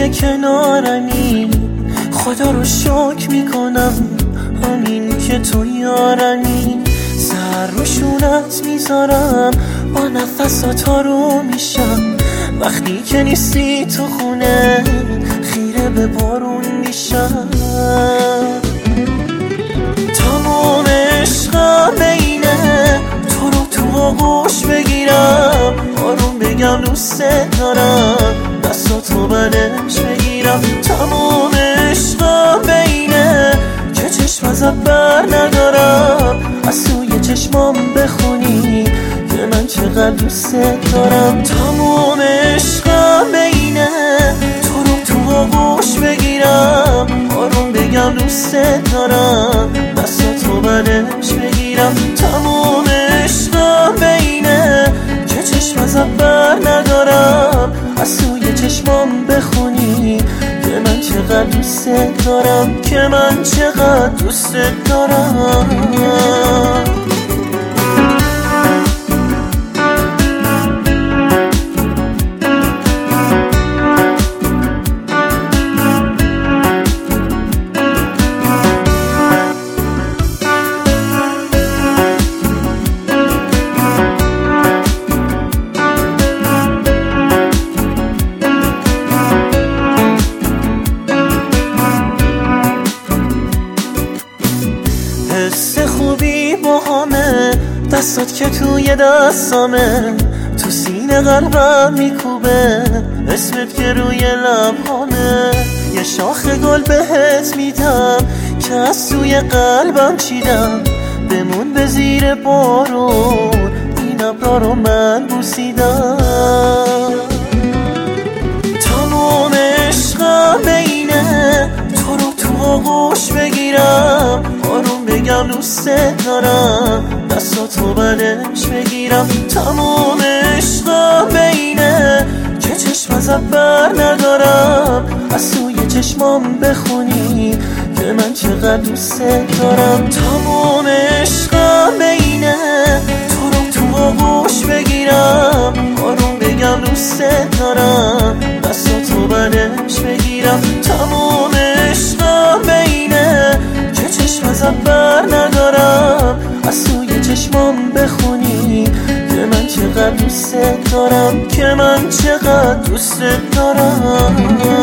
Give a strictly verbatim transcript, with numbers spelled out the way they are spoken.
که کنارمی، خدا رو شکر میکنم همین که تو یارمی. سر رو شونت میذارم با نفسات رو میشم، وقتی که نیستی تو خونه خیره به بارون میشم. تمام عشقم بینه تو رو تو آغوش بگیرم، آروم بگم دوست دارم، دستاتو برش بگیرم. تمام عشقم بینه که چشم ازت بر ندارم، از توی چشمام بخونی که من چقدر دوست دارم. تمام عشقم بینه تو رو تو آغوش بگیرم، آروم بگم دوست دارم، دستاتو برش بگیرم. تمام عشقم بینه که چشم ازت بر ندارم، از توی چشمام بخونی که من چقدر دوست دارم، که من چقدر دوست دارم. حس خوبی با همه، دستات که توی دستامه، تو سینه قلبم میکوبه، اسمت که روی لبهامه. یه شاخ گل بهت میدم که از توی قلبم چیدم، بمون به زیر بارون این ابرا رو من بوسیدم. تمام عشقم بینه تو رو تو آغوش بگیرم، آروم بگم دوست دارم، دستاتو برش بگیرم. تمام عشقم بینه که چشم ازت بر ندارم، از توی چشمام بخونی که من چقدر دوست دارم. تمام عشقم بینه تو رو تو آغوش بگیرم، آروم بگم دوست دارم، دستاتو برش بگیرم. تمام عشقم بینه که چشم ازت بر ندارم، از توی چشمام بخونی که من چقدر دوست دارم، که من چقدر دوست دارم.